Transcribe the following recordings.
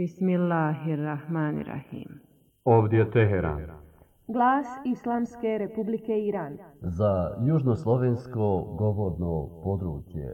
Bismillahirrahmanirrahim. Ovdje je Teheran. Glas Islamske Republike Iran. Za južnoslovensko govorno područje.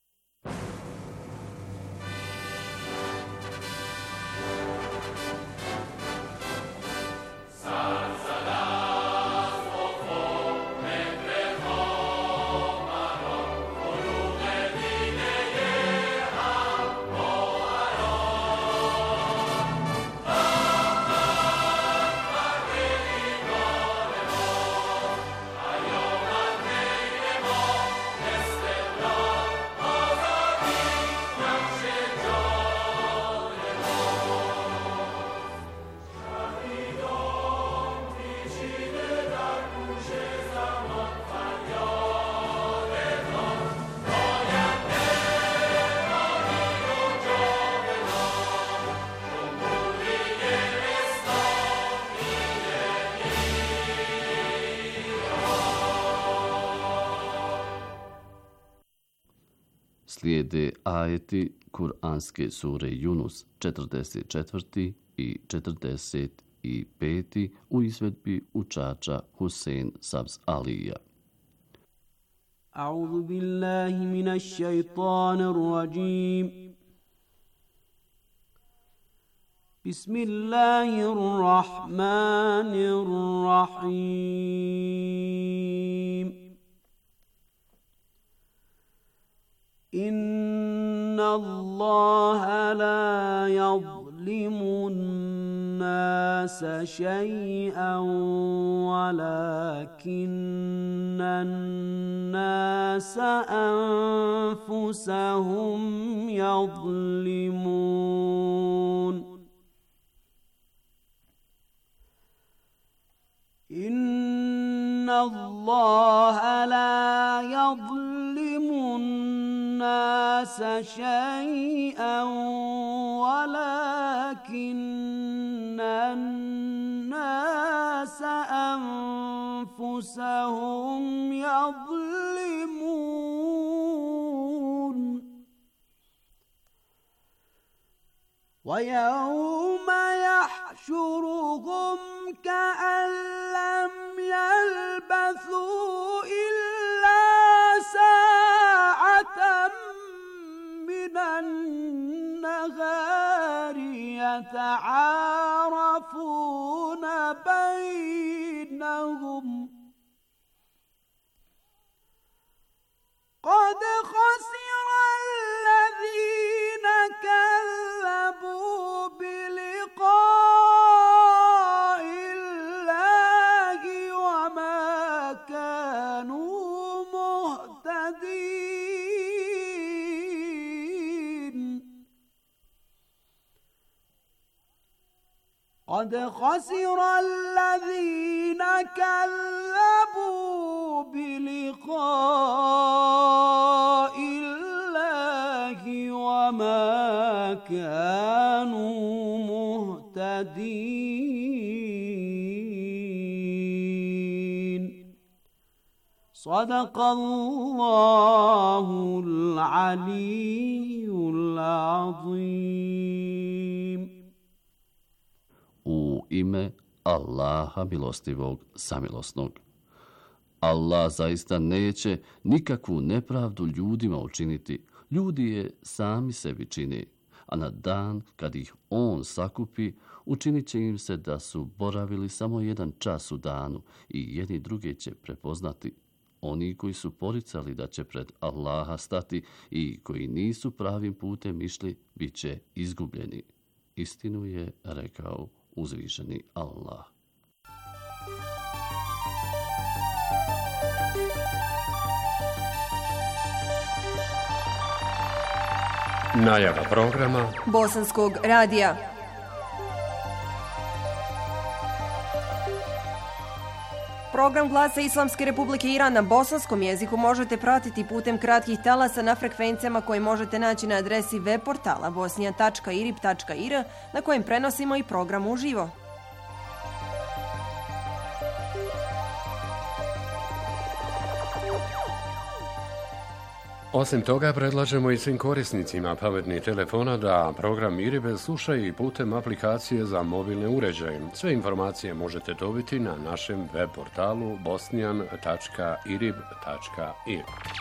Slijede ajeti Kur'anske sure Yunus 44. i 45. u izvedbi učača Husein Sabz Alija. A'udhu billahi minash shaitanir rajim. Bismillahirrahmanirrahim. إن الله لا يظلم الناس شيئا ولكن الناس أنفسهم يظلمون إن الله لا يظلم الناس شيئا ولكن الناس أنفسهم يظلمون ويوم يحشرهم كأن لم يلبثوا إلا ساعة من النهار يتعارفون بينهم قد خسر الذين كذبوا بلقاء الله وما كانوا مهتدين قد خسر الذين كذبوا بلقاء الله وما كانوا مهتدين صدق الله العلي العظيم. U ime Allaha milostivog samilosnog. Allah zaista neće nikakvu nepravdu ljudima učiniti. Ljudi je sami sebi čine, a na dan kad ih on sakupi, učinit će im se da su boravili samo jedan čas u danu i jedni druge će prepoznati. Oni koji su poricali da će pred Allaha stati i koji nisu pravim putem išli, bit će izgubljeni. Istinu je rekao uzvišeni Allah. Najava programa Bosanskog radija. Program Glasa Islamske Republike Iran na bosanskom jeziku možete pratiti putem kratkih talasa na frekvencijama koje možete naći na adresi web portala bosnija.irib.ir na kojem prenosimo i program uživo. Osim toga, predlažemo i svim korisnicima pametnih telefona da program IRIB slušaju i putem aplikacije za mobilne uređaje. Sve informacije možete dobiti na našem web portalu bosnian.irib.ir.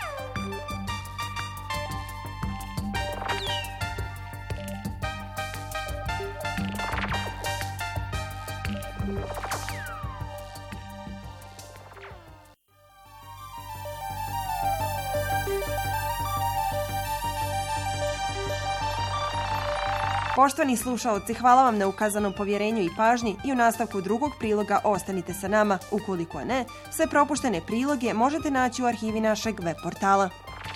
Poštovani slušaoci, hvala vam na ukazanom povjerenju i pažnji i u nastavku drugog priloga ostanite sa nama. Ukoliko ne, sve propuštene priloge možete naći u arhivi našeg web portala.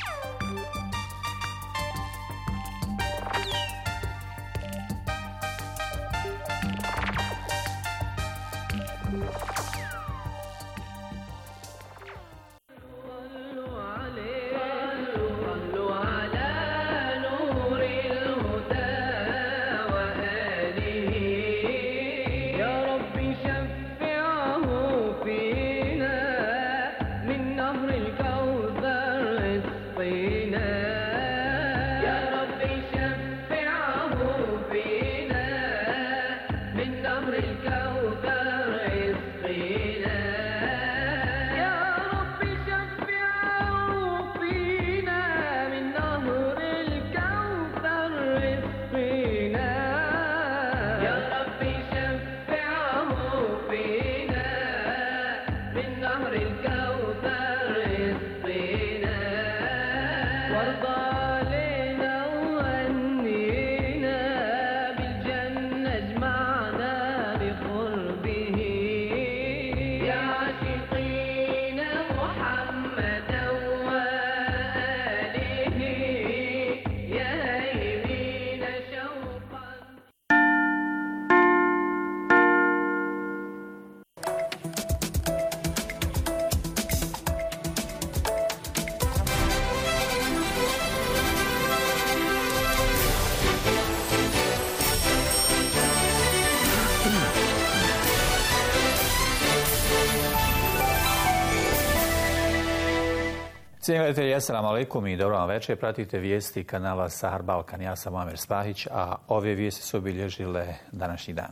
Cijenjeni gledatelji, assalamu alaikum i dobro vam večer. Pratite vijesti kanala Sahar Balkan. Ja sam Amer Spahić, a ove vijesti su obilježile današnji dan.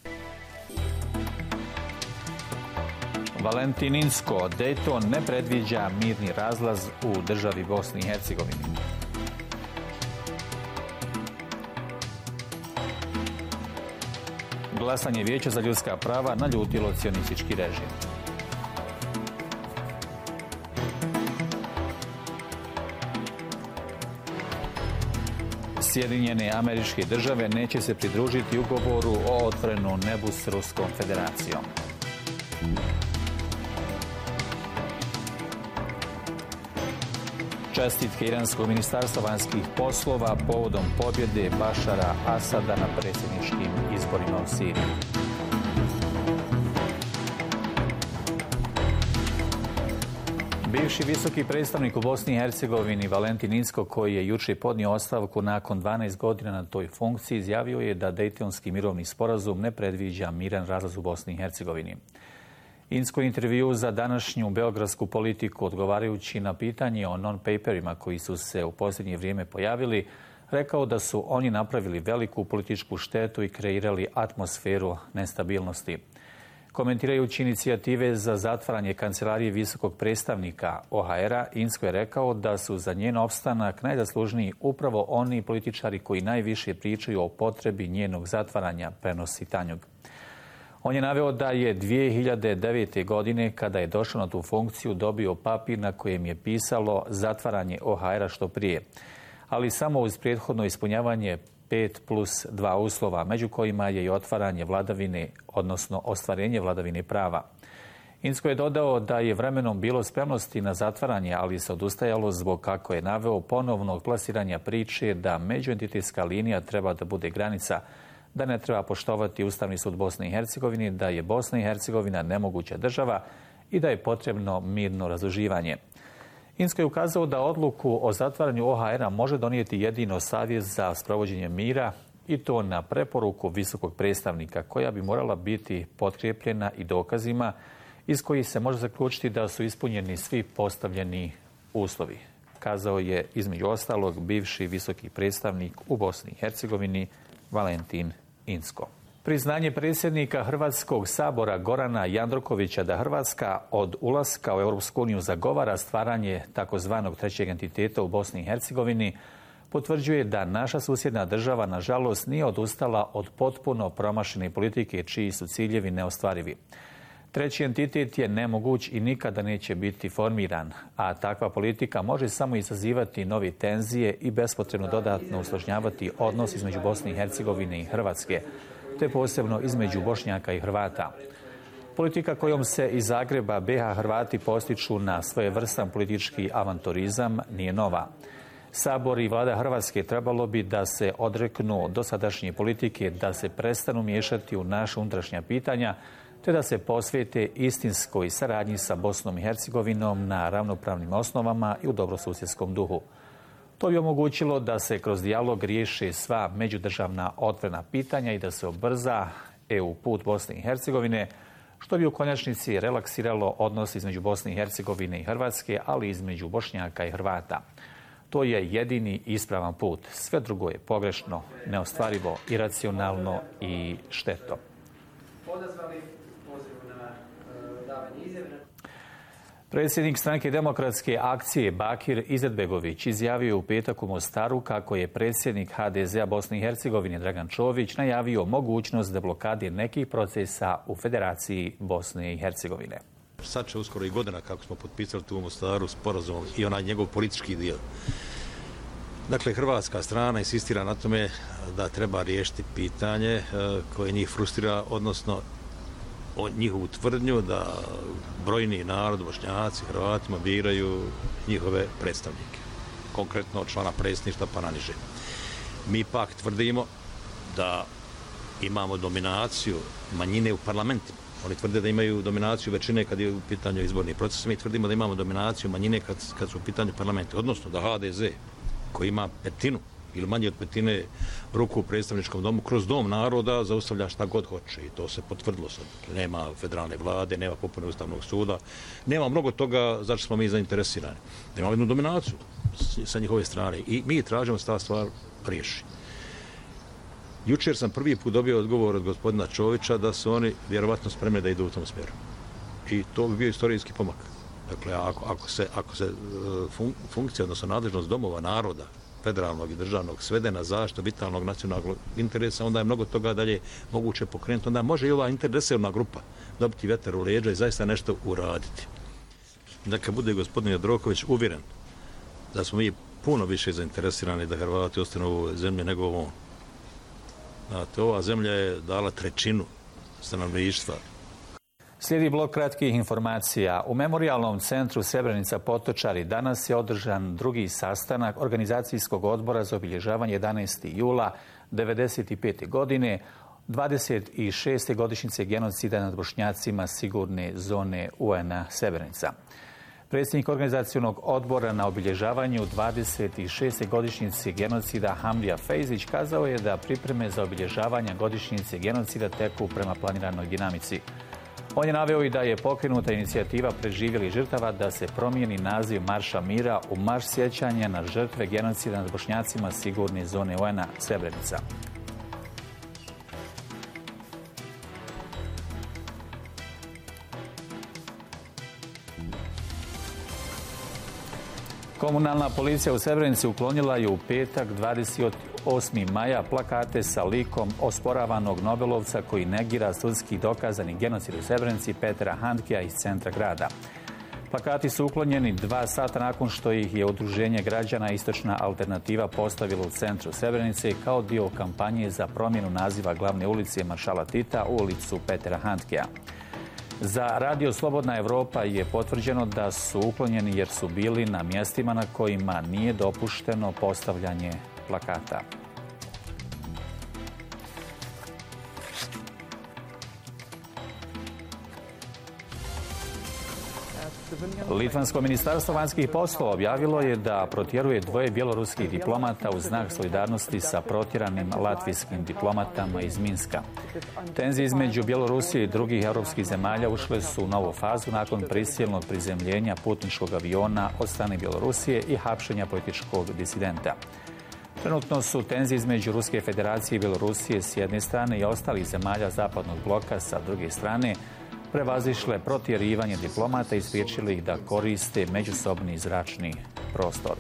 Valentininsko, Dayton ne predviđa mirni razlaz u državi Bosni i Hercegovini. Glasanje Vijeća za ljudska prava naljutilo cionistički režim. Sjedinjene Američke Države neće se pridružiti ugovoru o otvorenom nebu s Ruskom federacijom. Čestitke Iranskog ministarstva vanjskih poslova povodom pobjede Bašara Asada na predsjedničkim izborima u Siriji. Bivši visoki predstavnik u Bosni i Hercegovini Valentin Inzko, koji je jučer podnio ostavku nakon 12 godina na toj funkciji, izjavio je da Dejtonski mirovni sporazum ne predviđa miran razlaz u Bosni i Hercegovini. Inzko intervju za današnju beogradsku politiku, odgovarajući na pitanje o non-paperima koji su se u posljednje vrijeme pojavili, rekao da su oni napravili veliku političku štetu i kreirali atmosferu nestabilnosti. Komentirajući inicijative za zatvaranje kancelarije visokog predstavnika OHR-a, Inzko je rekao da su za njen opstanak najzaslužniji upravo oni političari koji najviše pričaju o potrebi njenog zatvaranja, prenosi Tanjug. On je naveo da je 2009. godine, kada je došao na tu funkciju, dobio papir na kojem je pisalo zatvaranje OHR-a što prije, ali samo uz prethodno ispunjavanje 5+2 uslova, među kojima je i otvaranje vladavine, odnosno ostvarenje vladavine prava. Inzko je dodao da je vremenom bilo spremnosti na zatvaranje, ali se odustajalo zbog, kako je naveo, ponovnog plasiranja priče da međuentitetska linija treba da bude granica, da ne treba poštovati Ustavni sud Bosne i Hercegovine, da je Bosna i Hercegovina nemoguća država i da je potrebno mirno razduživanje. Inzko je ukazao da odluku o zatvaranju OHR-a može donijeti jedino Savjet za sprovođenje mira, i to na preporuku visokog predstavnika, koja bi morala biti potkrijepljena i dokazima iz kojih se može zaključiti da su ispunjeni svi postavljeni uslovi. kazao je između ostalog bivši visoki predstavnik u Bosni i Hercegovini Valentin Inzko. Priznanje predsjednika Hrvatskog sabora Gorana Jandrokovića da Hrvatska od ulaska u Europsku uniju zagovara stvaranje takozvanog trećeg entiteta u Bosni i Hercegovini potvrđuje da naša susjedna država nažalost nije odustala od potpuno promašene politike čiji su ciljevi neostvarivi. Treći entitet je nemoguć i nikada neće biti formiran, a takva politika može samo izazivati nove tenzije i bespotrebno dodatno usložnjavati odnos između Bosne i Hercegovine i Hrvatske, te posebno između Bošnjaka i Hrvata. Politika kojom se iz Zagreba BiH Hrvati postiču na svojevrstan politički avanturizam nije nova. Sabor i vlada Hrvatske trebalo bi da se odreknu dosadašnje politike, da se prestanu miješati u naša unutrašnja pitanja, te da se posvete istinskoj saradnji sa Bosnom i Hercegovinom na ravnopravnim osnovama i u dobrosusjedskom duhu. To bi omogućilo da se kroz dijalog riješe sva međudržavna otvorena pitanja i da se ubrza EU put Bosne i Hercegovine, što bi u konačnici relaksiralo odnos između Bosne i Hercegovine i Hrvatske, ali i između Bošnjaka i Hrvata. To je jedini ispravan put. Sve drugo je pogrešno, neostvarivo, iracionalno i štetno. Predsjednik stranke Demokratske akcije Bakir Izetbegović izjavio u petak u Mostaru kako je predsjednik HDZ-a Bosne i Hercegovine Dragan Čović najavio mogućnost deblokade nekih procesa u Federaciji Bosne i Hercegovine. Sad će uskoro i godina kako smo potpisali tu u Mostaru sporazum i onaj njegov politički dio. Dakle, hrvatska strana insistira na tome da treba riješiti pitanje koje njih frustrira, odnosno njihovu tvrdnju da brojni narod, Bošnjaci, Hrvatima biraju njihove predstavnike. Konkretno od člana predsjedništva pa na niže. Mi pak tvrdimo da imamo dominaciju manjine u parlamentima. Oni tvrde da imaju dominaciju većine kad je u pitanju izborni proces. Mi tvrdimo da imamo dominaciju manjine kad su u pitanju parlamenti. Odnosno da HDZ, koji ima petinu ili manje od petine ruku u predstavničkom domu, kroz dom naroda zaustavlja šta god hoće. I to se potvrdilo sad. Nema federalne vlade, nema popune Ustavnog suda, nema mnogo toga za što smo mi zainteresirani. Da imamo jednu dominaciju sa njihove strane. I mi tražimo da se ta stvar riješi. Jučer sam prvi put dobio odgovor od gospodina Čovića da su oni vjerovatno spremni da idu u tom smjeru. I to bi bio istorijski pomak. Dakle, ako se funkcija, odnosno nadležnost domova naroda, federalnog i državnog, svede na zaštitu vitalnog nacionalnog interesa, onda je mnogo toga dalje moguće pokrenuti. Onda može i ova interresorna grupa dobiti vjetar u leđa i zaista nešto uraditi. Dakle, bude gospodin Jandroković uvjeren da smo mi puno više zainteresirani da Hrvati ostanu u ovoj zemlji nego on. Znate, ova zemlja je dala trećinu stanovništva. Slijedi blok kratkih informacija. U Memorijalnom centru Srebrenica Potočari danas je održan drugi sastanak Organizacijskog odbora za obilježavanje 11. jula 1995. godine, 26. godišnjice genocida nad Bošnjacima sigurne zone UN-a Srebrenica. Predsjednik organizacionog odbora na obilježavanju 26. godišnjice genocida Hamdija Fejzić kazao je da pripreme za obilježavanje godišnjice genocida teku prema planiranoj dinamici. On je naveo i da je pokrenuta inicijativa preživjelih žrtava da se promijeni naziv Marša mira u Marš sjećanja na žrtve genocida nad Bošnjacima sigurne zone UN-a Srebrenica. Komunalna policija u Srebrenici uklonila je u petak 28. maja plakate sa likom osporavanog Nobelovca koji negira sudski dokazani genocid u Srebrenici Petra Handkea iz centra grada. Plakati su uklonjeni 2 sata nakon što ih je Udruženje građana Istočna alternativa postavilo u centru Srebrenice kao dio kampanje za promjenu naziva glavne ulice Maršala Tita u ulicu Petra Handkea. Za Radio Slobodna Evropa je potvrđeno da su uklonjeni jer su bili na mjestima na kojima nije dopušteno postavljanje plakata. Litvansko ministarstvo vanjskih poslova objavilo je da protjeruje 2 bjeloruskih diplomata u znak solidarnosti sa protjeranim latvijskim diplomatama iz Minska. Tenzije između Bjelorusije i drugih europskih zemalja ušle su u novu fazu nakon prisilnog prizemljenja putničkog aviona od strane Bjelorusije i hapšenja političkog disidenta. Trenutno su tenzije između Ruske federacije i Bjelorusije s jedne strane i ostalih zemalja zapadnog bloka sa druge strane prevazišle protjerivanje diplomata i spriječili ih da koriste međusobni zračni prostor.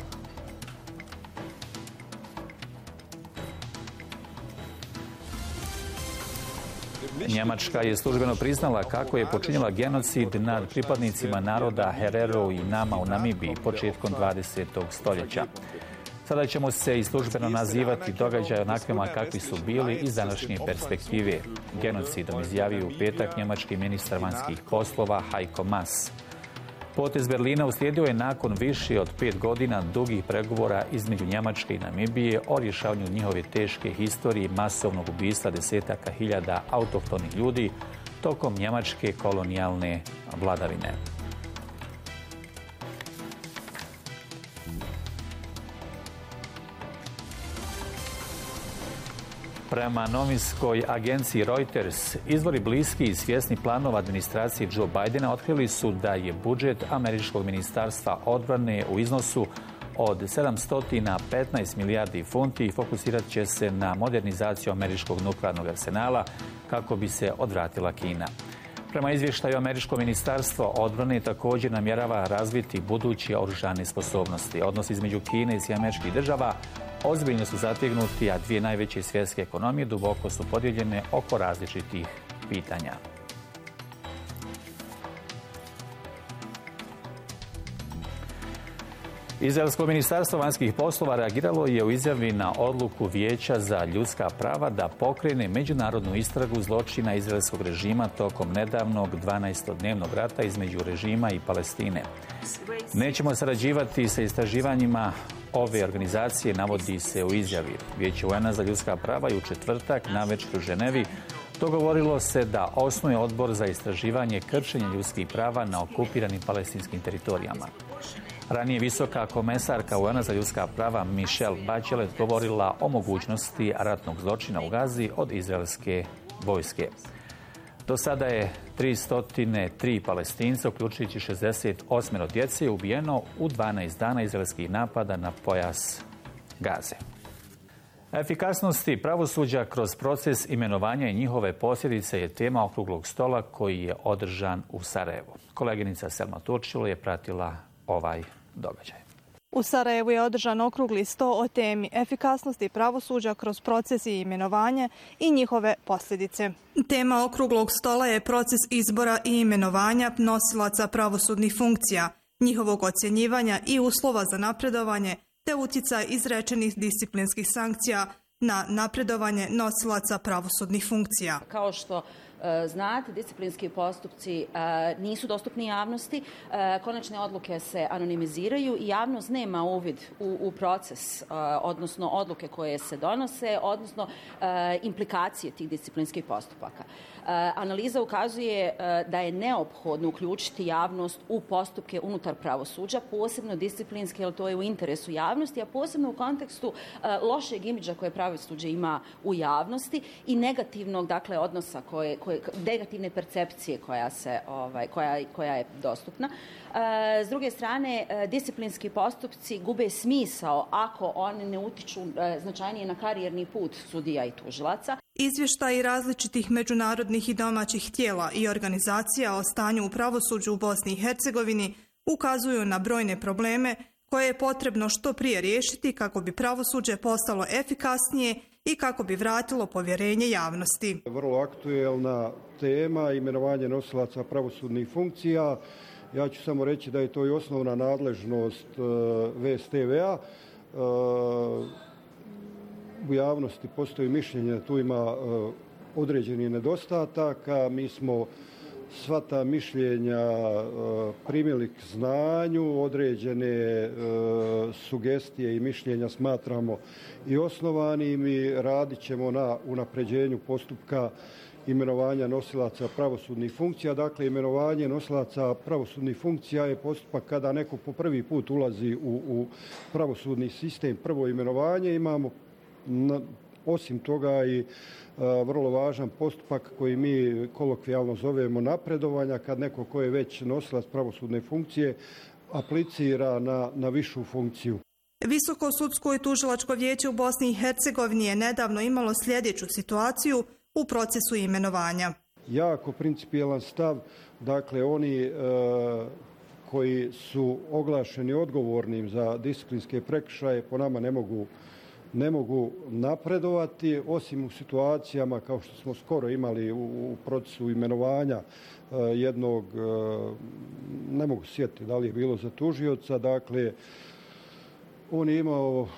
Njemačka je službeno priznala kako je počinila genocid nad pripadnicima naroda Herero i Nama u Namibiji početkom 20. stoljeća. Sada ćemo se i službeno nazivati događaje onakvima kakvi su bili iz današnje perspektive. Genocidom izjavio u petak njemački ministar vanjskih poslova Heiko Maas. Potez Berlina uslijedio je nakon više od 5 godina dugih pregovora između Njemačke i Namibije o rješavanju njihove teške historije masovnog ubistva desetaka hiljada autohtonih ljudi tokom njemačke kolonijalne vladavine. Prema novinskoj agenciji Reuters, izvori bliski i svjesni planova administracije Joe Bidena otkrili su da je budžet američkog ministarstva odbrane u iznosu od 715 milijardi funti i fokusirat će se na modernizaciju američkog nuklearnog arsenala kako bi se odvratila Kina. Prema izvještaju, američko ministarstvo odbrane također namjerava razviti buduće oružane sposobnosti. Odnos između Kine i Sjedinjenih Država ozbiljno su zategnuti, a 2 najveće svjetske ekonomije duboko su podijeljene oko različitih pitanja. Izraelsko ministarstvo vanjskih poslova reagiralo je u izjavi na odluku Vijeća za ljudska prava da pokrene međunarodnu istragu zločina izraelskog režima tokom nedavnog 12-dnevnog rata između režima i Palestine. Nećemo sarađivati sa istraživanjima ove organizacije, navodi se u izjavi. Vijeće UN-a za ljudska prava i u četvrtak navečer u Ženevi dogovorilo se da osnuje odbor za istraživanje kršenja ljudskih prava na okupiranim palestinskim teritorijama. Ranije visoka komesarka UN-a za ljudska prava Michelle Bachelet govorila o mogućnosti ratnog zločina u Gazi od izraelske vojske. Do sada je 303 Palestinca, uključujući 68 djece, ubijeno u 12 dana izraelskih napada na pojas Gaze. Efikasnosti pravosuđa kroz proces imenovanja i njihove posljedice je tema okruglog stola koji je održan u Sarajevu. Koleginica Selma Turčilo je pratila ovaj događaj. U Sarajevu je održan okrugli sto o temi efikasnosti pravosuđa kroz proces i imenovanje i njihove posljedice. Tema okruglog stola je proces izbora i imenovanja nosilaca pravosudnih funkcija, njihovog ocjenjivanja i uslova za napredovanje, te utjecaj izrečenih disciplinskih sankcija na napredovanje nosilaca pravosudnih funkcija. Kao što znate, disciplinski postupci nisu dostupni javnosti, konačne odluke se anonimiziraju i javnost nema uvid u proces, odnosno odluke koje se donose, odnosno implikacije tih disciplinskih postupaka. Analiza ukazuje da je neophodno uključiti javnost u postupke unutar pravosuđa, posebno disciplinske, jer to je u interesu javnosti, a posebno u kontekstu lošeg imidža koje pravosuđe ima u javnosti i negativnog, dakle, odnosa negativne percepcije koja je dostupna. S druge strane, disciplinski postupci gube smisao ako oni ne utiču značajnije na karijerni put sudija i tužilaca. Izvještaji različitih međunarodnih i domaćih tijela i organizacija o stanju u pravosuđu u Bosni i Hercegovini ukazuju na brojne probleme koje je potrebno što prije riješiti kako bi pravosuđe postalo efikasnije i kako bi vratilo povjerenje javnosti. Vrlo aktuelna tema, imenovanje nosilaca pravosudnih funkcija. Ja ću samo reći da je to i osnovna nadležnost VSTV-a. U javnosti postoji mišljenje da tu ima određeni nedostataka. Mi smo sva ta mišljenja primili k znanju, određene sugestije i mišljenja smatramo i osnovanim i radit ćemo na unapređenju postupka imenovanja nosilaca pravosudnih funkcija. Dakle, imenovanje nosilaca pravosudnih funkcija je postupak kada neko po prvi put ulazi u pravosudni sistem, prvo imenovanje. Imamo osim toga i vrlo važan postupak koji mi kolokvijalno zovemo napredovanja, kad neko ko je već nosilac pravosudne funkcije aplicira na višu funkciju. Visoko sudsko i tužilačko vijeće u Bosni i Hercegovini je nedavno imalo sljedeću situaciju u procesu imenovanja. Jako principijelan stav, dakle oni koji su oglašeni odgovornim za disciplinske prekršaje po nama ne mogu napredovati, osim u situacijama kao što smo skoro imali u procesu imenovanja jednog, ne mogu sjetiti da li je bilo za tužioca, dakle on je imao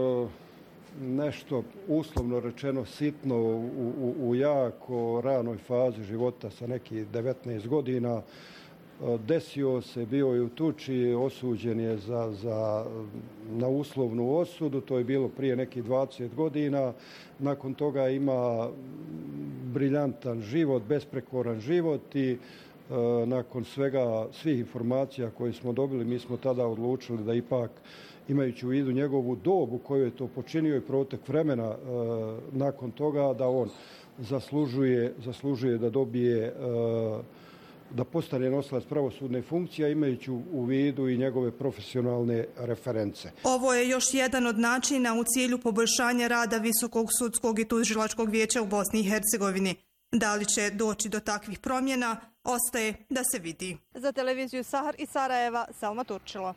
nešto uslovno rečeno sitno u jako ranoj fazi života sa nekih 19 godina. Desio se, bio je u tuči, osuđen je na uslovnu osudu, to je bilo prije nekih 20 godina. Nakon toga ima briljantan život, besprekoran život i nakon svih informacija koje smo dobili, mi smo tada odlučili da ipak, imajući u vidu njegovu dob u kojoj je to počinio i protek vremena nakon toga, da on zaslužuje da dobije, da postane nosilac pravosudne funkcije, imajući u vidu i njegove profesionalne reference. Ovo je još jedan od načina u cilju poboljšanja rada Visokog sudskog i tužilačkog vijeća u Bosni i Hercegovini. Da li će doći do takvih promjena, ostaje da se vidi. Za televiziju Sahar iz Sarajeva, Selma Turčilo.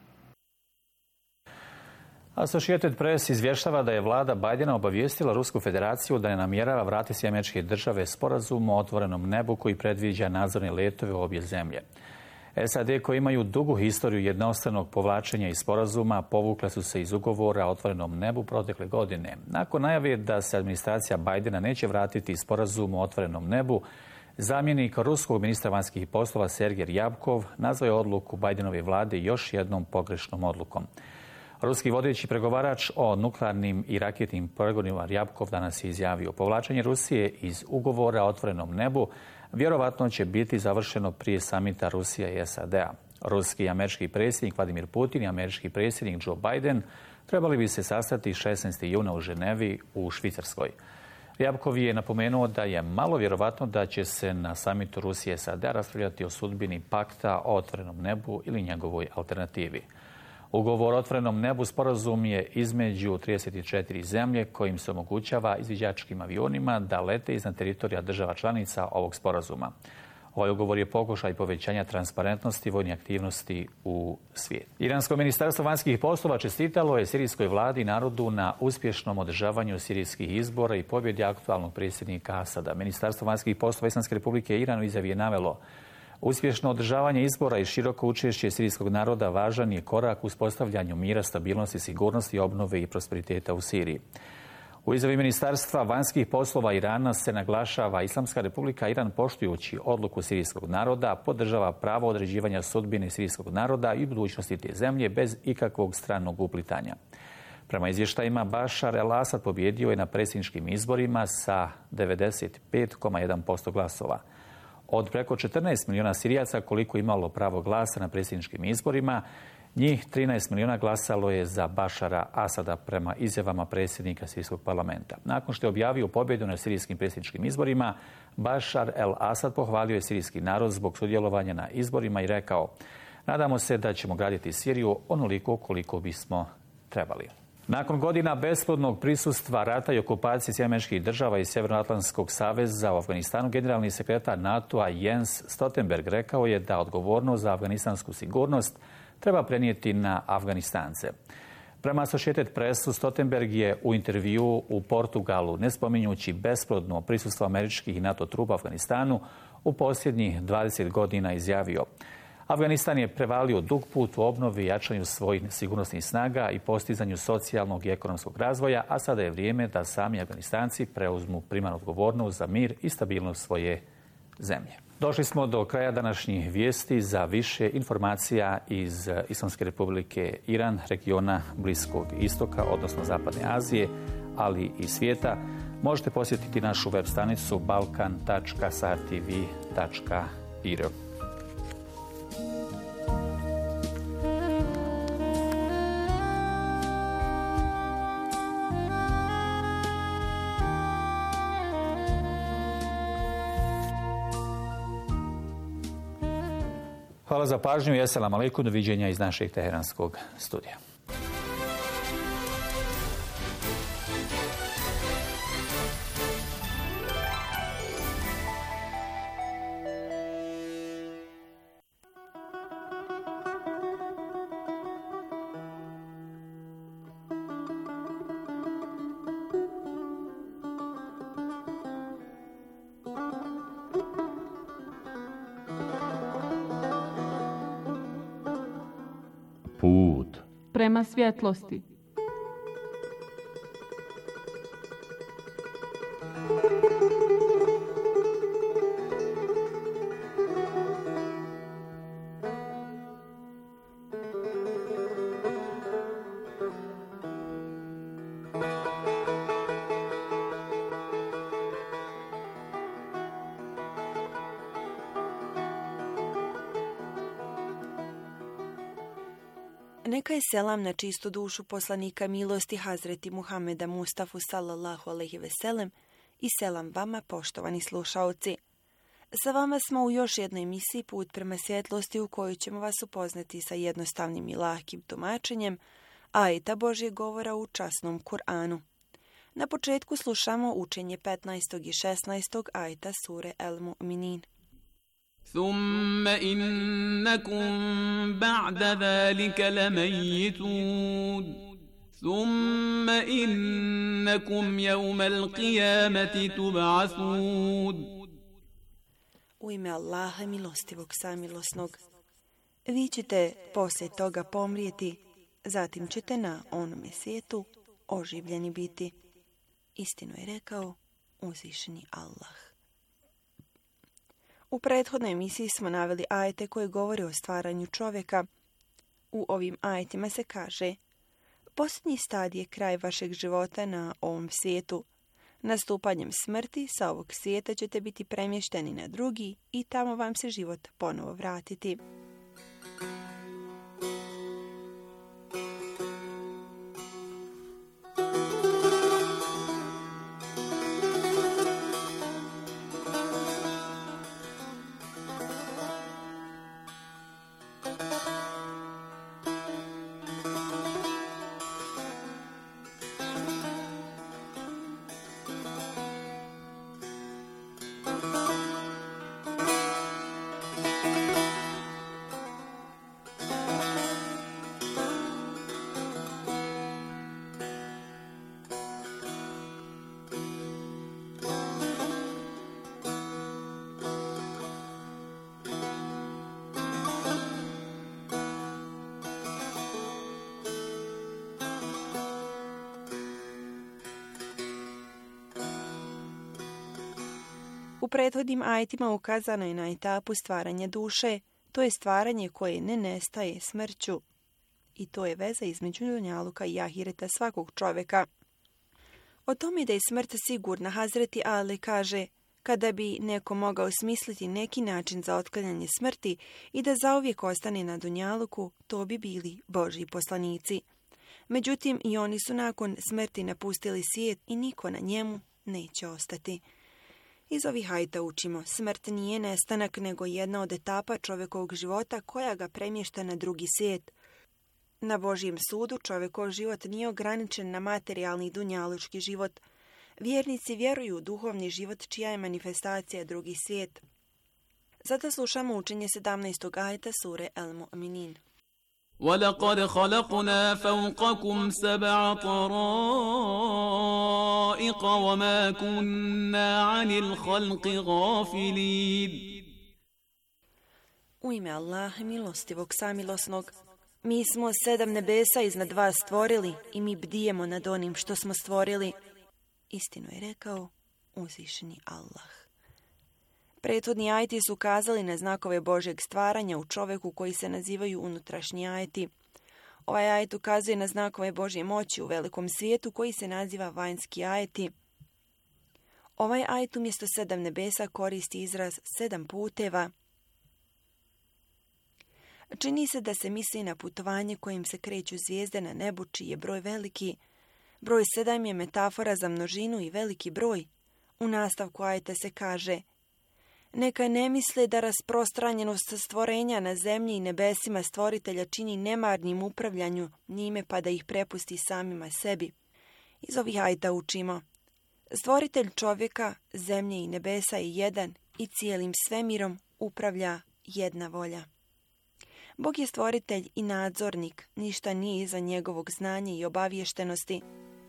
Associated Press izvještava da je vlada Bajdena obavijestila Rusku federaciju da ne namjerava vratiti Američke države sporazum o otvorenom nebu koji predviđa nadzorne letove u obje zemlje. SAD, koji imaju dugu historiju jednostranog povlačenja iz sporazuma, povukle su se iz ugovora o otvorenom nebu protekle godine. Nakon najave da se administracija Bajdena neće vratiti sporazum o otvorenom nebu, zamjenik ruskog ministra vanjskih poslova Sergej Ryabkov nazvao je odluku Bajdenove vlade još jednom pogrešnom odlukom. Ruski vodeći pregovarač o nuklearnim i raketnim pogonima Ryabkov danas je izjavio: povlačenje Rusije iz ugovora o otvorenom nebu vjerovatno će biti završeno prije samita Rusije i SAD-a. Ruski i američki predsjednik Vladimir Putin i američki predsjednik Joe Biden trebali bi se sastati 16. juna u Ženevi u Švicarskoj. Ryabkov je napomenuo da je malo vjerovatno da će se na samitu Rusije i SAD-a raspravljati o sudbini pakta o otvorenom nebu ili njegovoj alternativi. Ugovor o otvorenom nebu sporazum je između 34 zemlje kojim se omogućava izviđačkim avionima da lete iznad teritorija država članica ovog sporazuma. Ovaj ugovor je pokušaj povećanja transparentnosti vojnih aktivnosti u svijetu. Iransko ministarstvo vanjskih poslova čestitalo je sirijskoj vladi i narodu na uspješnom održavanju sirijskih izbora i pobjedi aktualnog predsjednika Asada. Ministarstvo vanjskih poslova Islamske Republike Iran u izjavi je navelo: uspješno održavanje izbora i široko učešće sirijskog naroda važan je korak u uspostavljanju mira, stabilnosti, sigurnosti, obnove i prosperiteta u Siriji. U izjavi Ministarstva vanjskih poslova Irana se naglašava: Islamska Republika Iran, poštujući odluku sirijskog naroda, podržava pravo određivanja sudbine sirijskog naroda i budućnosti te zemlje bez ikakvog stranog uplitanja. Prema izvještajima, Bašar el-Asad pobjedio je na predsjedničkim izborima sa 95,1% glasova. Od preko 14 milijuna Sirijaca koliko imalo pravo glasa na predsjedničkim izborima, njih 13 milijuna glasalo je za Bašara Asada prema izjavama predsjednika sirijskog parlamenta. Nakon što je objavio pobjedu na sirijskim predsjedničkim izborima, Bašar el-Asad pohvalio je sirijski narod zbog sudjelovanja na izborima i rekao: nadamo se da ćemo graditi Siriju onoliko koliko bismo trebali. Nakon godina besplodnog prisustva, rata i okupacije Sjedinjenih Američkih Država i Sjevernoatlantskog saveza u Afganistanu, generalni sekretar NATO-a Jens Stoltenberg rekao je da odgovornost za afganistansku sigurnost treba prenijeti na Afganistance. Prema Associated Pressu, Stoltenberg je u intervjuu u Portugalu, ne spominjući besplodno prisustvo američkih i NATO trupa u Afganistanu, u posljednjih 20 godina izjavio: Afganistan je prevalio dug put u obnovi i jačanju svojih sigurnosnih snaga i postizanju socijalnog i ekonomskog razvoja, a sada je vrijeme da sami Afganistanci preuzmu primarnu odgovornost za mir i stabilnost svoje zemlje. Došli smo do kraja današnjih vijesti. Za više informacija iz Islamske Republike Iran, regiona Bliskog istoka, odnosno Zapadne Azije, ali i svijeta, Možete posjetiti našu web stranicu balkan.sartv.ir. Hvala za pažnju i assalamu alaikum, doviđenja iz našeg teheranskog studija. Put prema svjetlosti. Neka je selam na čistu dušu poslanika milosti Hazreti Muhameda Mustafa sallallahu alejhi ve sellem i selam vama, poštovani slušaoci. Sa vama smo u još jednoj emisiji Put prema svjetlosti, u kojoj ćemo vas upoznati sa jednostavnim i lahkim tumačenjem ajeta Božjeg govora u časnom Kur'anu. Na početku slušamo učenje 15. i 16. ajeta sure El-Mu'minin. ثم إنكم بعد ذلك لميتون ثم إنكم يوم القيامة تبعثون. U ime Allaha milostivog samilosnog. Vi ćete poslije toga pomrijeti, zatim ćete na onome svijetu oživljeni biti. Istinu je rekao uzvišeni Allah. U prethodnoj emisiji smo naveli ajete koje govore o stvaranju čovjeka. U ovim ajetima se kaže: posljednji stad je kraj vašeg života na ovom svijetu. Nastupanjem smrti sa ovog svijeta ćete biti premješteni na drugi i tamo vam se život ponovo vratiti. U prethodnim ajetima ukazano je na etapu stvaranja duše, to je stvaranje koje ne nestaje smrću. I to je veza između dunjaluka i ahireta svakog čovjeka. O tome da je smrt sigurna, Hazreti Ali kaže: kada bi neko mogao smisliti neki način za otklanjanje smrti i da zauvijek ostane na dunjaluku, to bi bili Božji poslanici. Međutim, i oni su nakon smrti napustili svijet i niko na njemu neće ostati. Iz ovih ajeta učimo: smrt nije nestanak, nego jedna od etapa čovjekovog života koja ga premješta na drugi svijet. Na Božjem sudu čovjekov život nije ograničen na materijalni i dunjalučki život. Vjernici vjeruju u duhovni život čija je manifestacija drugi svijet. Zato slušamo učenje 17. ajeta sure El-Mu'minin. وَلَقَدْ خَلَقْنَا فَوْقَكُمْ سَبْعَ طَرَائِقَ وَمَا كُنَّا عَنِ الْخَلْقِ غَافِلِينَ. U ime Allaha milostivog samilosnog. Mi smo 7 nebesa iznad vas stvorili i mi bdijemo nad onim što smo stvorili. Istinu je rekao uzvišeni Allah. Prethodni ajeti su ukazali na znakove Božjeg stvaranja u čovjeku koji se nazivaju unutrašnji ajeti. Ovaj ajet ukazuje na znakove Božje moći u velikom svijetu koji se naziva vanjski ajeti. Ovaj ajet umjesto 7 nebesa koristi izraz 7 puteva. Čini se da se misli na putovanje kojim se kreću zvijezde na nebu, čiji je broj veliki. Broj 7 je metafora za množinu i veliki broj. U nastavku ajeta se kaže: neka ne misle da rasprostranjenost stvorenja na zemlji i nebesima stvoritelja čini nemarnim upravljanju njime pa da ih prepusti samima sebi. Iz ovih ajeta učimo: stvoritelj čovjeka, zemlje i nebesa je jedan i cijelim svemirom upravlja jedna volja. Bog je stvoritelj i nadzornik, ništa nije iza njegovog znanja i obaviještenosti.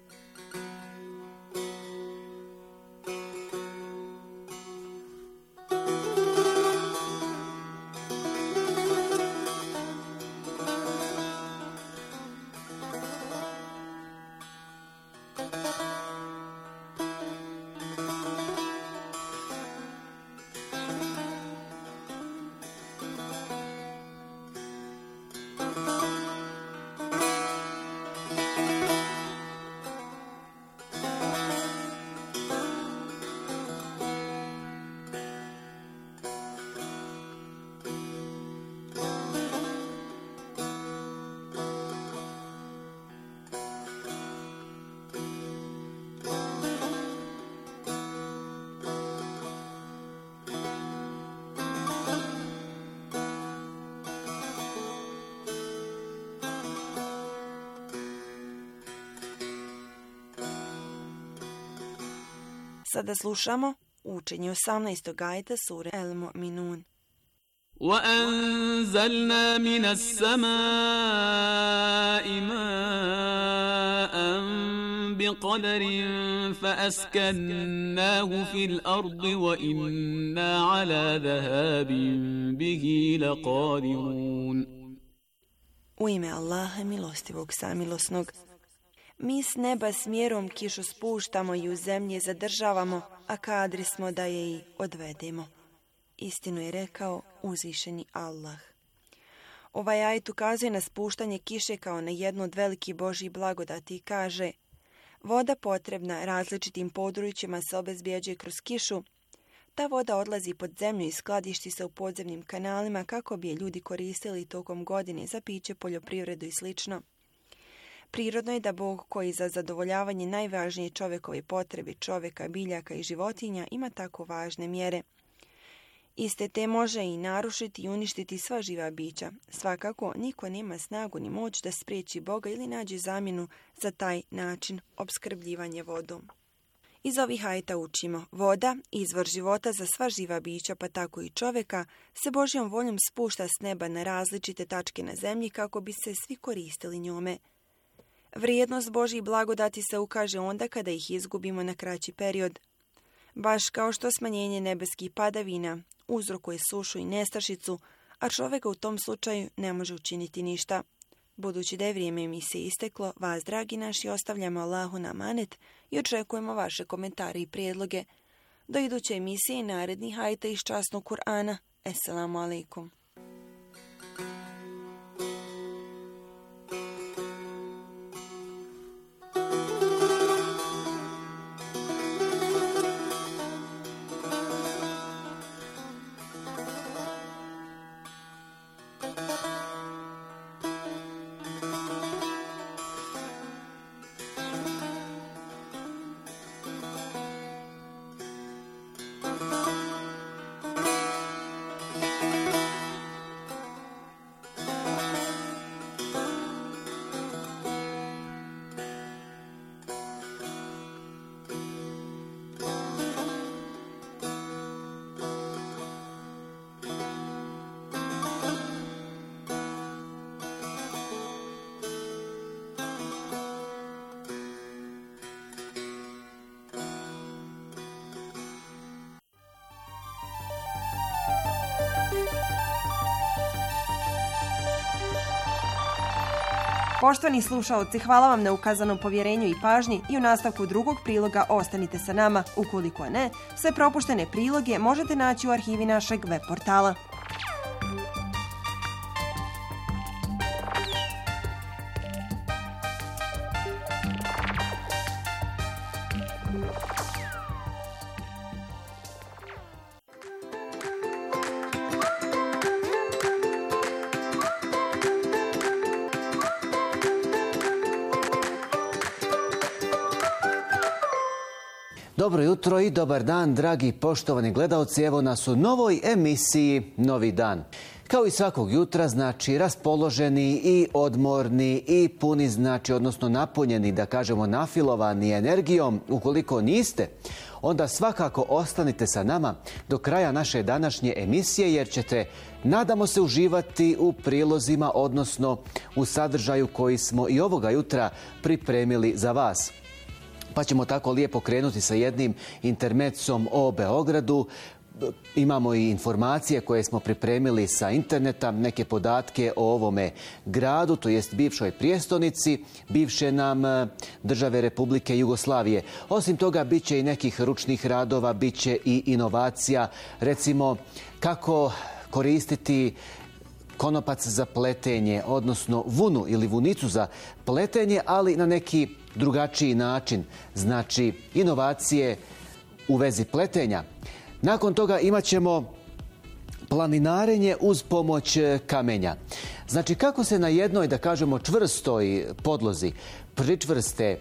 Sada slušamo učenje 18. ajeta sure El Mu'minun. وأنزلنا من السماء ماء بقدر فأسكناه في الأرض وإنا على ذهاب به لقادرون. U ime Allaha milostivog samilosnog. Mi s neba s mjerom kišu spuštamo i u zemlje zadržavamo, a kadri smo da je i odvedemo. Istinu je rekao uzvišeni Allah. Ovaj ajet ukazuje na spuštanje kiše kao na jednu od velikih Božjih blagodati i kaže: voda potrebna različitim područjima se obezbjeđuje kroz kišu. Ta voda odlazi pod zemlju i skladišti se u podzemnim kanalima kako bi je ljudi koristili tokom godine za piće, poljoprivredu i slično. Prirodno je da Bog, koji za zadovoljavanje najvažnije čovjekove potrebe čovjeka, biljaka i životinja, ima tako važne mjere. Iste te može i narušiti i uništiti sva živa bića. Svakako, niko nema snagu ni moć da spriječi Boga ili nađe zamjenu za taj način opskrbljivanja vodom. Iz ovih ajeta učimo: voda, izvor života za sva živa bića, pa tako i čovjeka, se Božjom voljom spušta s neba na različite tačke na zemlji kako bi se svi koristili njome. Vrijednost Božjih blagodati se ukaže onda kada ih izgubimo na kraći period. Baš kao što smanjenje nebeskih padavina uzrokuje sušu i nestašicu, a čovjeka u tom slučaju ne može učiniti ništa. Budući da je vrijeme emisije isteklo, vas, dragi naši, ostavljamo Allahu na amanet i očekujemo vaše komentare i prijedloge. Do iduće emisije i narednih ajeta iz časnog Kur'ana. Esselamu alaikum. Poštovani slušaoci, hvala vam na ukazanom povjerenju i pažnji i u nastavku drugog priloga ostanite sa nama. Ukoliko ne, sve propuštene priloge možete naći u arhivi našeg web portala. Dobro jutro i dobar dan, dragi poštovani gledalci. Evo nas u novoj emisiji Novi dan. Kao i svakog jutra, znači raspoloženi i odmorni i puni, znači odnosno napunjeni, da kažemo nafilovani energijom. Ukoliko niste, onda svakako ostanite sa nama do kraja naše današnje emisije, jer ćete, nadamo se, uživati u prilozima, odnosno u sadržaju koji smo i ovoga jutra pripremili za vas. Pa ćemo tako lijepo krenuti sa jednim intermecom o Beogradu. Imamo i informacije koje smo pripremili sa interneta, neke podatke o ovome gradu, to jest bivšoj prijestolnici, bivše nam države Republike Jugoslavije. Osim toga, bit će i nekih ručnih radova, bit će i inovacija, recimo kako koristiti konopac za pletenje, odnosno vunu ili vunicu za pletenje, ali na neki drugačiji način. Znači, inovacije u vezi pletenja. Nakon toga imat ćemo planinarenje uz pomoć kamenja. Znači, kako se na jednoj, da kažemo, čvrstoj podlozi pričvrste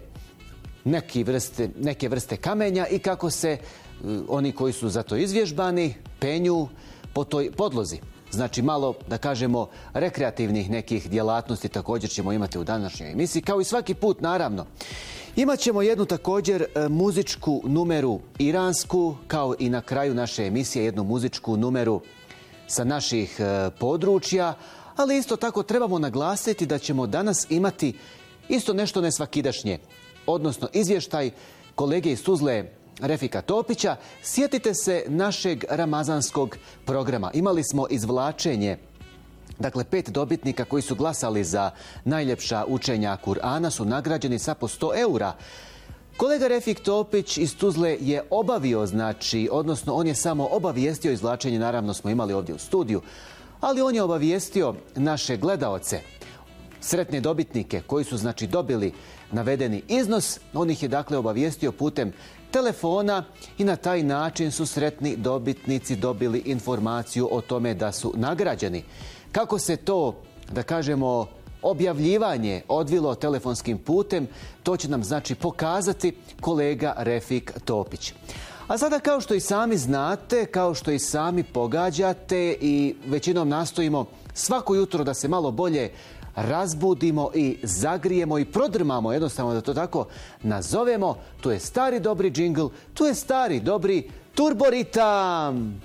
neke vrste kamenja i kako se oni koji su za to izvježbani penju po toj podlozi. Znači, malo, da kažemo, rekreativnih nekih djelatnosti također ćemo imati u današnjoj emisiji. Kao i svaki put, naravno, imat ćemo jednu također muzičku numeru iransku, kao i na kraju naše emisije jednu muzičku numeru sa naših područja, ali isto tako trebamo naglasiti da ćemo danas imati isto nešto nesvakidašnje, odnosno izvještaj kolege iz Tuzle Refika Topića. Sjetite se našeg ramazanskog programa. Imali smo izvlačenje, dakle 5 dobitnika koji su glasali za najljepša učenja Kur'ana su nagrađeni sa po 100 eura. Kolega Refik Topić iz Tuzle je obavio, znači, odnosno on je samo obavijestio izvlačenje, naravno smo imali ovdje u studiju, ali on je obavijestio naše gledaoce, sretne dobitnike koji su, znači, dobili navedeni iznos. On ih je, dakle, obavijestio putem telefona i na taj način su sretni dobitnici dobili informaciju o tome da su nagrađeni. Kako se to, da kažemo, objavljivanje odvilo telefonskim putem, to će nam, znači, pokazati kolega Refik Topić. A sada, kao što i sami znate, kao što i sami pogađate i većinom nastojimo svako jutro da se malo bolje razbudimo i zagrijemo i prodrmamo, jednostavno da to tako nazovemo, tu je stari dobri džingl, tu je stari dobri turboritam.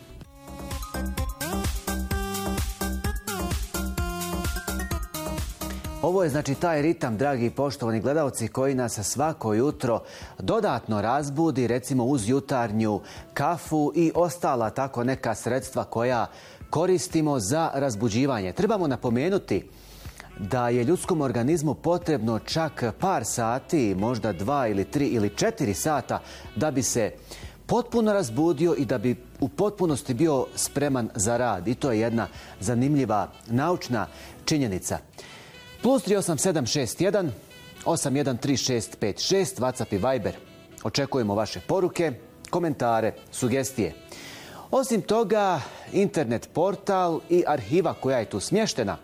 Ovo je, znači, taj ritam, dragi poštovani gledalci, koji nas svako jutro dodatno razbudi, recimo uz jutarnju kafu i ostala tako neka sredstva koja koristimo za razbuđivanje. Trebamo napomenuti da je ljudskom organizmu potrebno čak par sati, možda 2 ili 3 ili 4 sata, da bi se potpuno razbudio i da bi u potpunosti bio spreman za rad. I to je jedna zanimljiva naučna činjenica. Plus 38761 813656, WhatsApp i Viber. Očekujemo vaše poruke, komentare, sugestije. Osim toga, internet portal i arhiva koja je tu smještena,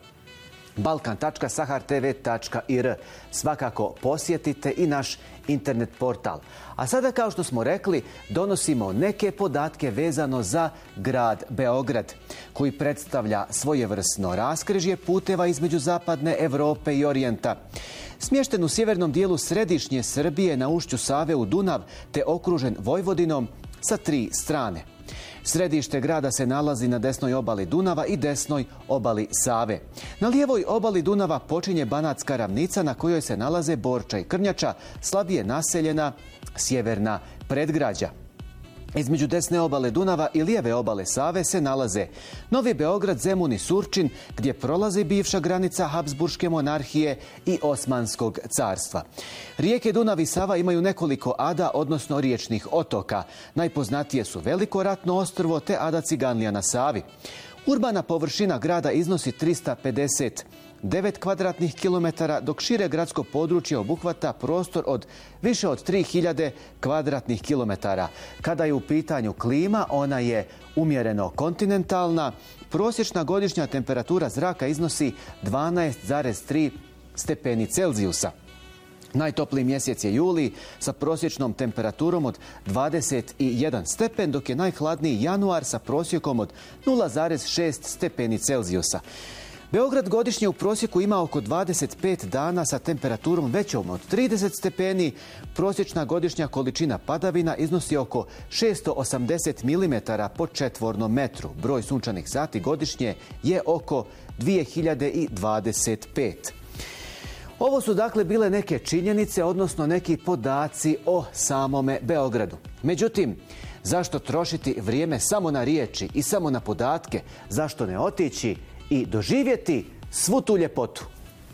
balkan.sahartv.ir. Svakako posjetite i naš internet portal. A sada, kao što smo rekli, donosimo neke podatke vezano za grad Beograd, koji predstavlja svojevrsno raskrižje puteva između zapadne Europe i Orijenta. Smješten u sjevernom dijelu središnje Srbije na ušću Save u Dunav, te okružen Vojvodinom sa 3 strane. Središte grada se nalazi na desnoj obali Dunava i desnoj obali Save. Na lijevoj obali Dunava počinje Banatska ravnica na kojoj se nalaze Borča i Krnjača, slabije naseljena sjeverna predgrađa. Između desne obale Dunava i lijeve obale Save se nalaze Novi Beograd, Zemun i Surčin, gdje prolazi bivša granica Habsburške monarhije i Osmanskog carstva. Rijeke Dunav i Sava imaju nekoliko ada, odnosno riječnih otoka. Najpoznatije su Veliko ratno ostrvo te ada Ciganlija na Savi. Urbana površina grada iznosi 359 kvadratnih kilometara, dok šire gradsko područje obuhvata prostor od više od 3000 kvadratnih kilometara. Kada je u pitanju klima, ona je umjereno kontinentalna. Prosječna godišnja temperatura zraka iznosi 12,3 stepeni Celzijusa. Najtopliji mjesec je juli sa prosječnom temperaturom od 21 stepen, dok je najhladniji januar sa prosjekom od 0,6 stepeni Celzijusa. Beograd godišnje u prosjeku ima oko 25 dana sa temperaturom većom od 30 stepeni. Prosječna godišnja količina padavina iznosi oko 680 mm po četvornom metru. Broj sunčanih sati godišnje je oko 2025. Ovo su dakle bile neke činjenice, odnosno neki podaci o samome Beogradu. Međutim, zašto trošiti vrijeme samo na riječi i samo na podatke? Zašto ne otići i doživjeti svu tu ljepotu?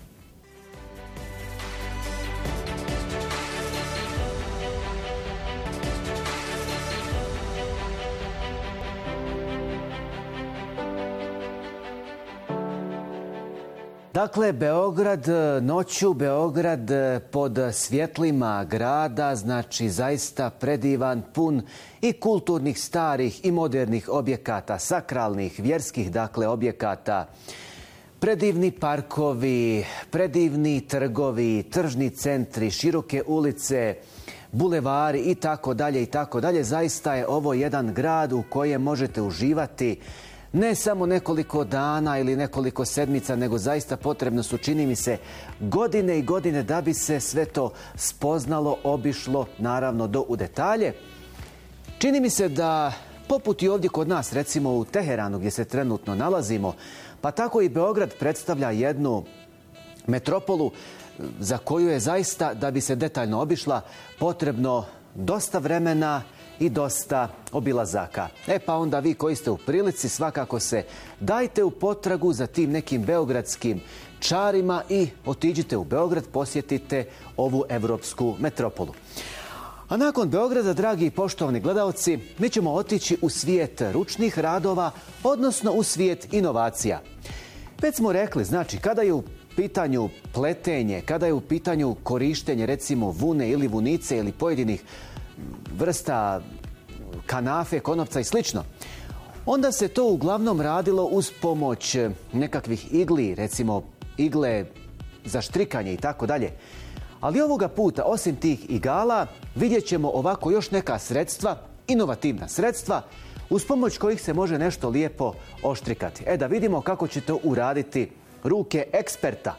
Dakle, Beograd noću, Beograd pod svjetlima grada, znači zaista predivan, pun i kulturnih, starih i modernih objekata, sakralnih, vjerskih, dakle, objekata. Predivni parkovi, predivni trgovi, tržni centri, široke ulice, bulevari i tako dalje i tako dalje. Zaista je ovo jedan grad u kojem možete uživati ne samo nekoliko dana ili nekoliko sedmica, nego zaista potrebno su, čini mi se, godine i godine da bi se sve to spoznalo, obišlo, naravno u detalje. Čini mi se da, poput i ovdje kod nas, recimo u Teheranu gdje se trenutno nalazimo, pa tako i Beograd predstavlja jednu metropolu za koju je zaista, da bi se detaljno obišla, potrebno dosta vremena i dosta obilazaka. Pa onda vi koji ste u prilici, svakako se dajte u potragu za tim nekim beogradskim čarima i otiđite u Beograd, posjetite ovu evropsku metropolu. A nakon Beograda, dragi i poštovani gledalci, mi ćemo otići u svijet ručnih radova, odnosno u svijet inovacija. Već smo rekli, znači, kada je u pitanju pletenje, kada je u pitanju korištenje, recimo, vune ili vunice ili pojedinih vrsta kanafe, konopca i slično, onda se to uglavnom radilo uz pomoć nekakvih igli, recimo igle za štrikanje i tako dalje. Ali ovoga puta, osim tih igala, vidjet ćemo ovako još neka sredstva, inovativna sredstva, uz pomoć kojih se može nešto lijepo oštrikati. Da vidimo kako će to uraditi ruke eksperta.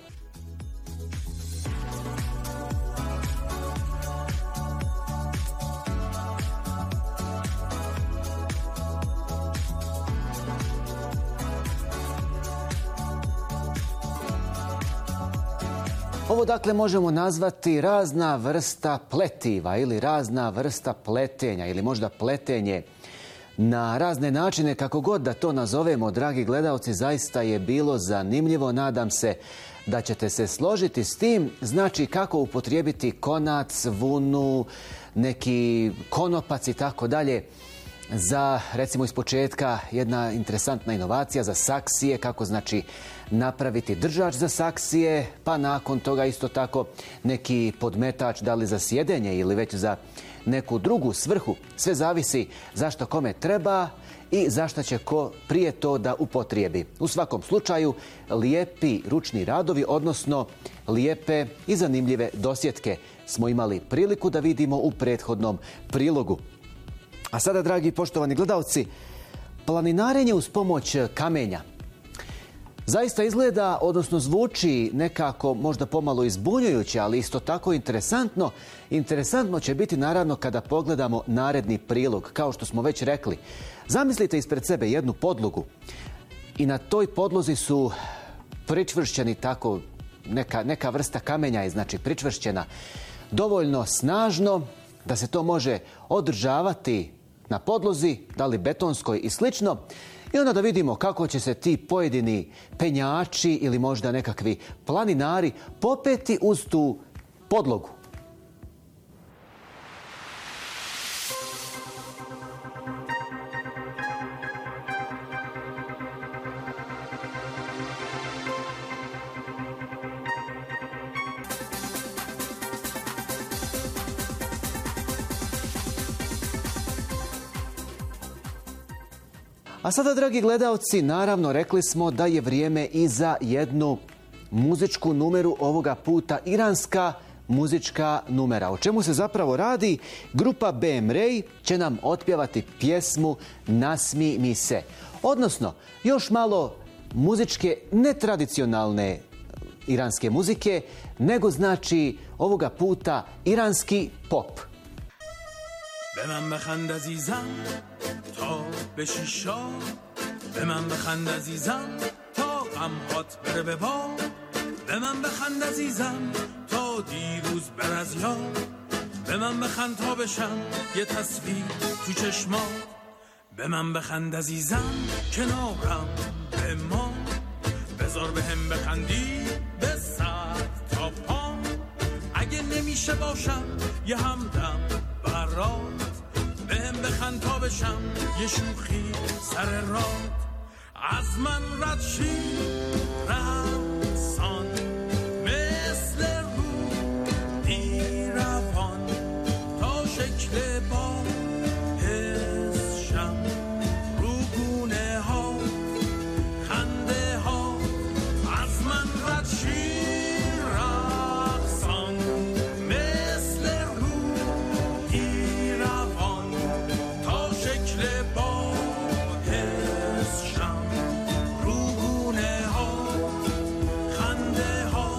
Ovo dakle možemo nazvati razna vrsta pletiva ili razna vrsta pletenja ili možda pletenje na razne načine, kako god da to nazovemo, dragi gledalci, zaista je bilo zanimljivo. Nadam se da ćete se složiti s tim, znači kako upotrijebiti konac, vunu, neki konopac i tako dalje. Za, recimo, iz početka jedna interesantna inovacija za saksije, kako znači napraviti držač za saksije, pa nakon toga isto tako neki podmetač, da li za sjedenje ili već za neku drugu svrhu. Sve zavisi zašto kome treba i zašto će ko prije to da upotrijebi. U svakom slučaju, lijepi ručni radovi, odnosno lijepe i zanimljive dosjetke smo imali priliku da vidimo u prethodnom prilogu. A sada, dragi poštovani gledalci, planinarenje uz pomoć kamenja. Zaista izgleda, odnosno zvuči nekako možda pomalo izbunjujuće, ali isto tako interesantno. Interesantno će biti naravno kada pogledamo naredni prilog. Kao što smo već rekli, zamislite ispred sebe jednu podlogu i na toj podlozi su pričvršćeni tako, neka vrsta kamenja je znači pričvršćena dovoljno snažno da se to može održavati na podlozi, da li betonskoj i slično. I onda da vidimo kako će se ti pojedini penjači ili možda nekakvi planinari popeti uz tu podlogu. A sada, dragi gledalci, naravno rekli smo da je vrijeme i za jednu muzičku numeru, ovoga puta iranska muzička numera. O čemu se zapravo radi? Grupa BM Ray će nam otpjevati pjesmu Nasmi mi se. Odnosno, još malo muzičke netradicionalne iranske muzike, nego znači ovoga puta iranski pop. به من بخند عزیزم تا بشی شاد به من بخند عزیزم تا غمهات بره به باد به من بخند عزیزم تا دیروز بر از یاد به من بخند تا بشم یه تصویر تو چشمات به من بخند عزیزم کنارم به ما بذار به هم بخندی به سر تا پا اگه نمیشه باشم یه همدم برات به هم بخند تا بشم یه شوخی سر راد از من رد شی رقصان مثل رودی روان تا شکل با حس شم رو گونه ها خنده ها از من رد شی رقصان مثل رودی روان تا شکل با حس شم رو گونه ها خنده ها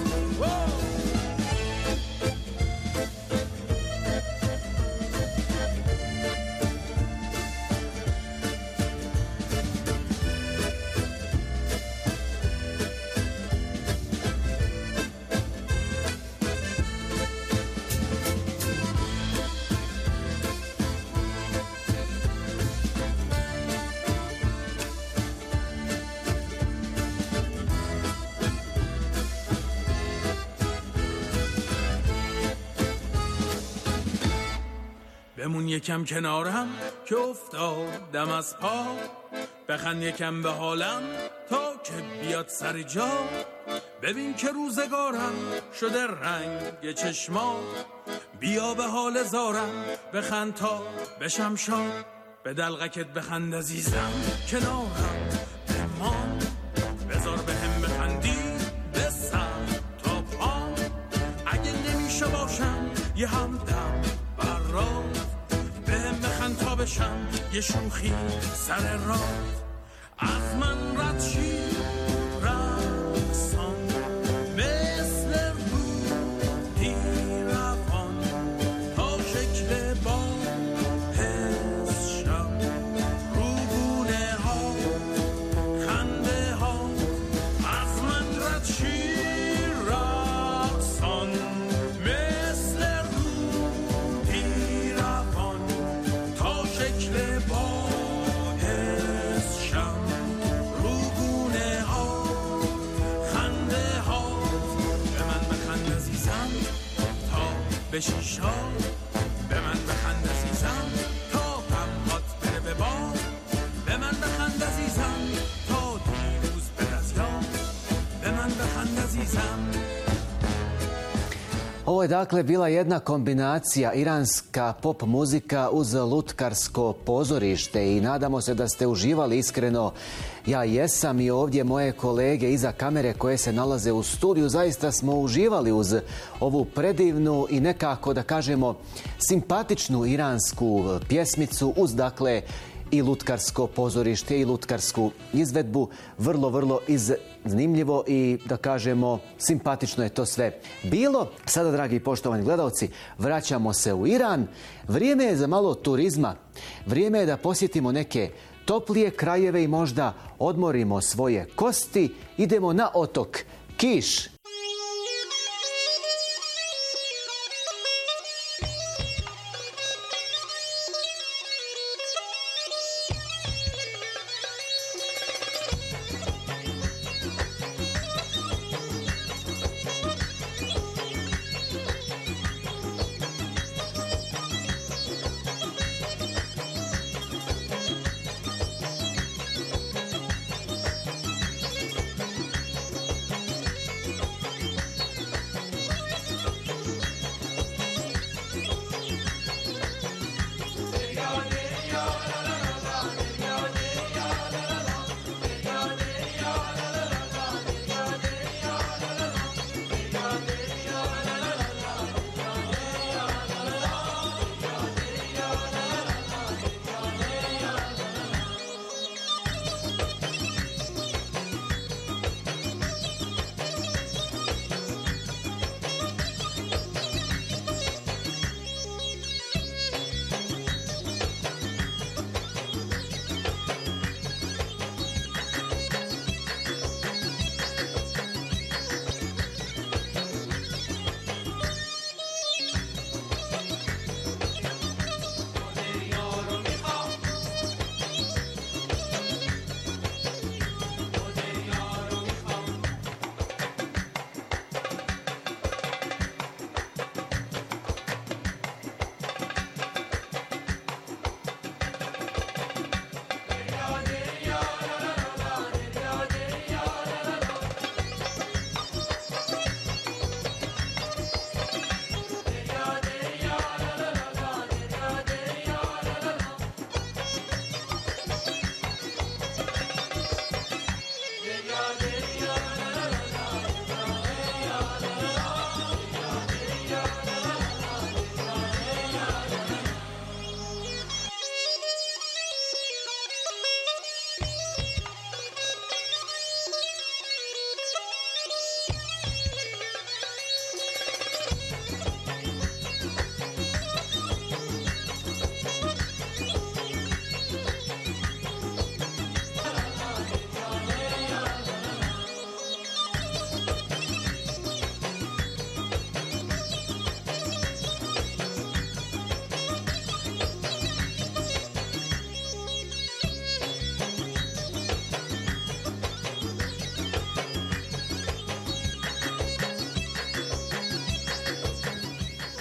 بمون یکم کنارم که افتادم از پا بخند یکم به حالم تا که بیاد سر جا ببین که روزگارم شده رنگ چشما بیا به حال زارم بخند تا بشم شاد به دلغکت بخند عزیزم کنارم بمان بذار به هم بخندی به سر تا پا اگه نمیشه باشم یه همدم برات به هم بخند تا بشم یه شوخی سر راد از من رد شی رقصان مثل رودی روان تا شکل با حس شم رو گونه ها خنده ها از من رد شی رقصان مثل رودی روان تا شکل با حس شم رو گونه ها خنده ها به من بخند عزیزم تا بشی شاد به من بخند عزیزم تا غمهات بره به باد به من بخند عزیزم تا دیروز بر از یاد به من بخند عزیزم. Ovo je dakle bila jedna kombinacija iranska pop muzika uz lutkarsko pozorište i nadamo se da ste uživali iskreno. Ja jesam i ovdje moje kolege iza kamere koje se nalaze u studiju. Zaista smo uživali uz ovu predivnu i nekako da kažemo simpatičnu iransku pjesmicu uz dakle i lutkarsko pozorište i lutkarsku izvedbu. Vrlo, vrlo zanimljivo i da kažemo simpatično je to sve bilo. Sada, dragi i poštovani gledalci, vraćamo se u Iran. Vrijeme je za malo turizma. Vrijeme je da posjetimo neke toplije krajeve i možda odmorimo svoje kosti. Idemo na otok Kiš.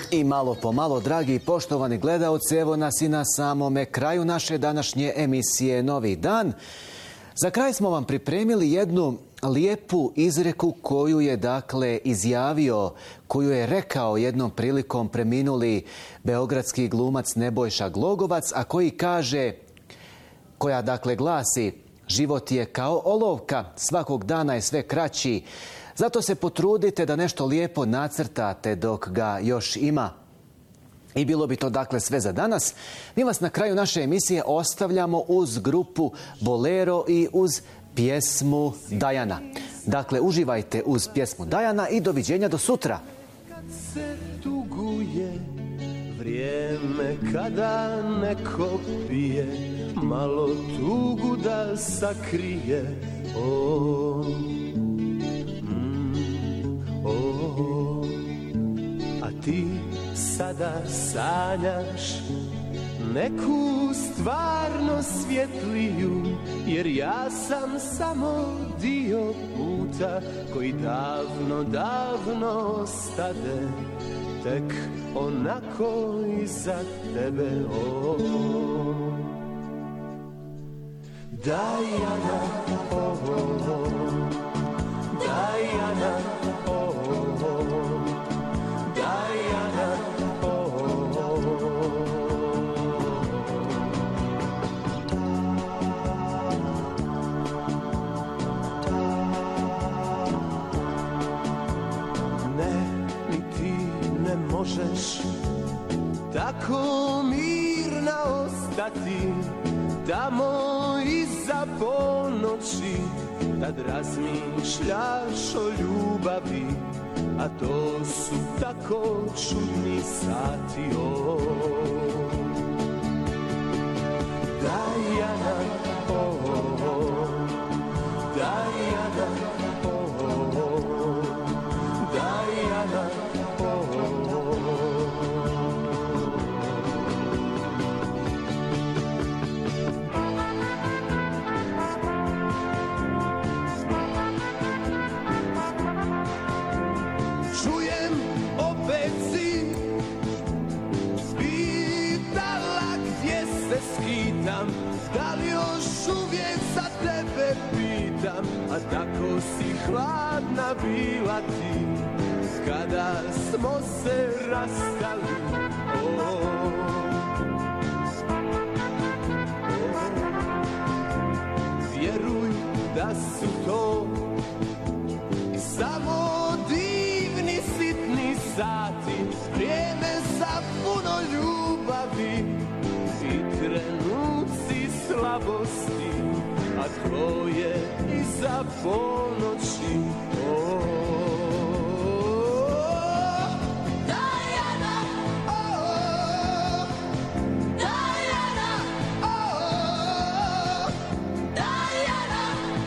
I malo po malo, dragi i poštovani gledaoci, evo nas i na samome kraju naše današnje emisije Novi dan. Za kraj smo vam pripremili jednu lijepu izreku koju je izjavio, koju je rekao jednom prilikom preminuli beogradski glumac Nebojša Glogovac, a koja glasi: život je kao olovka, svakog dana je sve kraći, zato se potrudite da nešto lijepo nacrtate dok ga još ima. I bilo bi to sve za danas. Mi vas na kraju naše emisije ostavljamo uz grupu Bolero i uz pjesmu Dajana. Uživajte uz pjesmu Dajana i doviđenja do sutra. Kad se tuguje, vrijeme kada neko pije, malo tugu da sakrije. A ti sada sanjaš neku stvarno svjetliju, jer ja sam samo dio puta koji davno, davno stade, tek onako iza tebe. Dajana, Dajana, Dajana, možeš tako mirna ostati tamo iza ponoći, tad razmišljaš o ljubavi, a to su tako čudni sati. Dajana, Dajana, Dajana, da li još uvijek za tebe pitam, a tako si hladna bila ti kada smo se rastali. Vjeruj da su to samo divni sitni sati, vrijeme za puno ljubavi i trenuci slabosti, a tvoje iza ponoći. Dajana, Dajana, Dajana,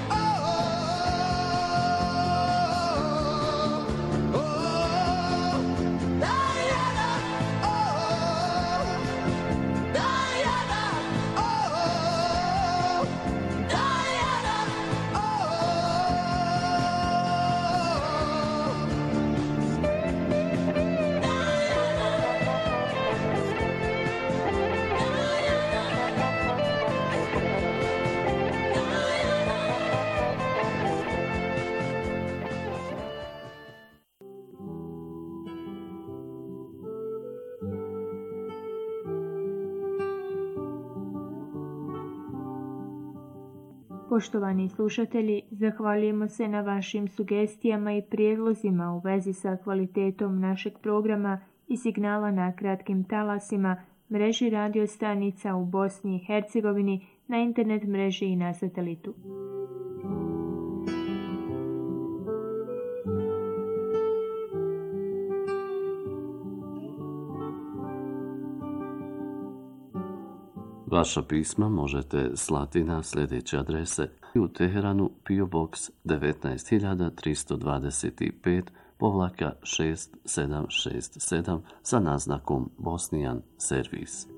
Poštovani slušatelji, zahvaljujemo se na vašim sugestijama i prijedlozima u vezi sa kvalitetom našeg programa i signala na kratkim talasima, mreži radio stanica u Bosni i Hercegovini, na internet mreži i na satelitu. Vaša pisma možete slati na sljedeće adrese: u Teheranu PO Box 19325-6767 sa naznakom Bosnijan servis.